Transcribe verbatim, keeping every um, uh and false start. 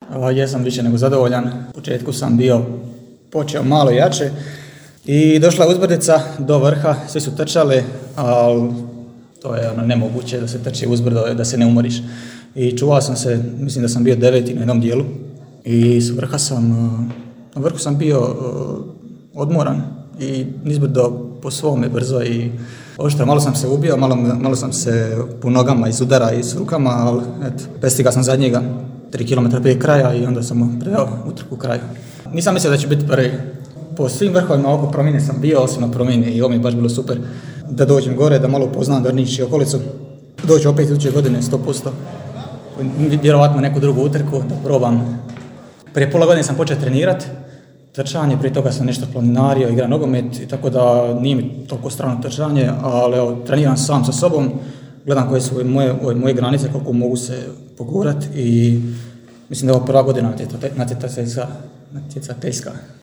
A, jesam više nego zadovoljan. U početku sam bio počeo malo jače i došla je uzbrdica do vrha, svi su trčali, ali to je ono nemoguće da se trči uzbrdo, da se ne umoriš. I čuvao sam se, mislim da sam bio deveti na jednom dijelu i s vrha sam, na vrhu sam bio odmoran i nizbrdo po svome brzo i oštro, malo sam se ubio, malo, malo sam se po nogama iz udara i s rukama, ali eto, prestigao sam zadnjega tri kilometra prije kraja i onda sam preveo utrku u kraju. Nisam mislio da će biti prvi. Po svim vrhovima oko promjene sam bio, osim na promjeni i ovo mi je baš bilo super da dođem gore, da malo upoznam Drniš i okolicu. Dođu opet iduće godine sto posto. Vjerovatno neku drugu utrku da probam. Prije pola godine sam počeo trenirati trčanje, prije toga sam nešto planinario, igra nogomet, tako da nije mi toliko strano trčanje, ali evo, treniram sam sa sobom, gledam koje su moje, moje granice, koliko mogu se pogurati i mislim da je ovo prva godina natjecateljska.